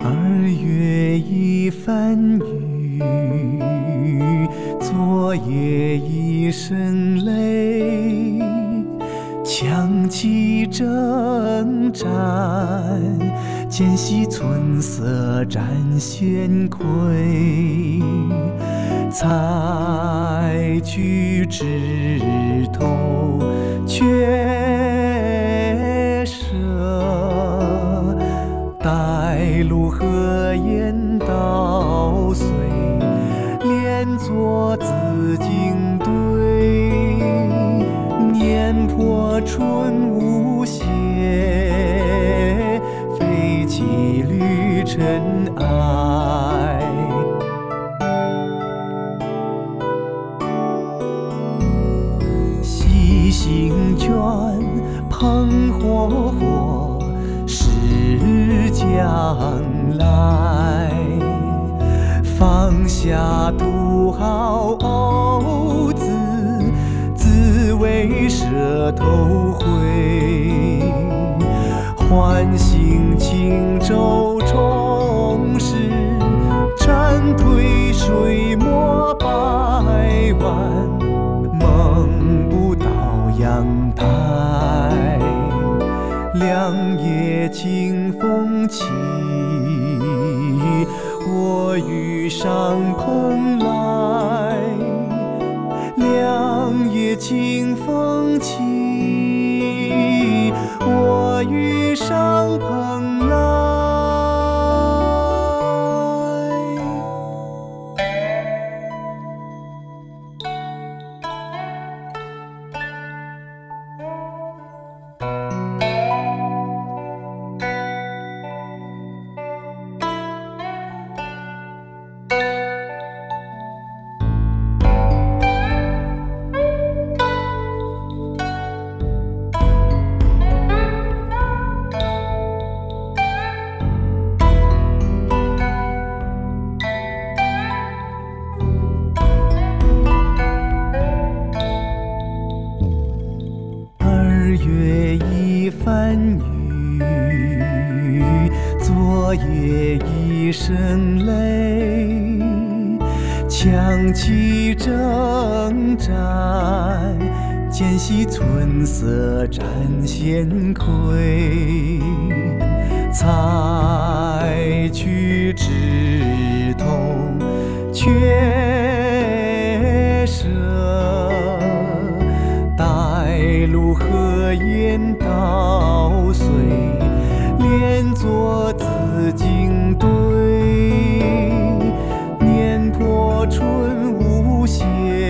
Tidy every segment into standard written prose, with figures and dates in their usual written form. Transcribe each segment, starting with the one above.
2月一番雨，昨夜一声雷，枪旗征战，间隙村色展鲜亏。采菊枝头却舍，带路河沿稻穗，连作紫荆堆。年破春无邪，飞骑绿尘埃。西行卷，蓬火火，时将来。放下土豪偶子，自为蛇头灰。唤醒轻舟重拾，战退水墨百万。梦不到阳台，两夜清风起，我欲上蓬莱。两夜清风起，我欲上蓬莱。2月一番雨，昨夜一声雷，枪旗征战，间隙村色展鲜亏。采菊枝头却舍，带路河沿稻穗，连作紫荆堆。年破春无邪，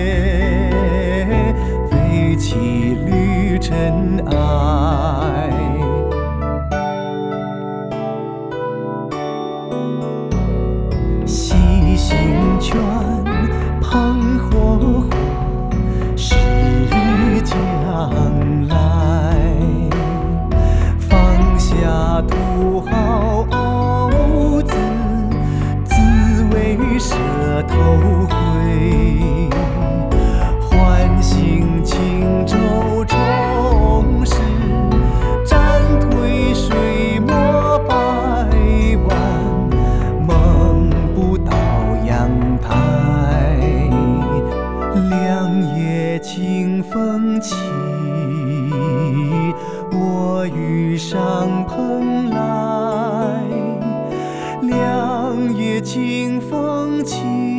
飞骑绿尘埃。西行卷，蓬火火，时将来。放下土豪偶子，自为蛇头灰。唤醒轻舟重拾，战退水墨百万。梦不到阳台，两夜清风起，我欲上蓬莱。两夜清风起，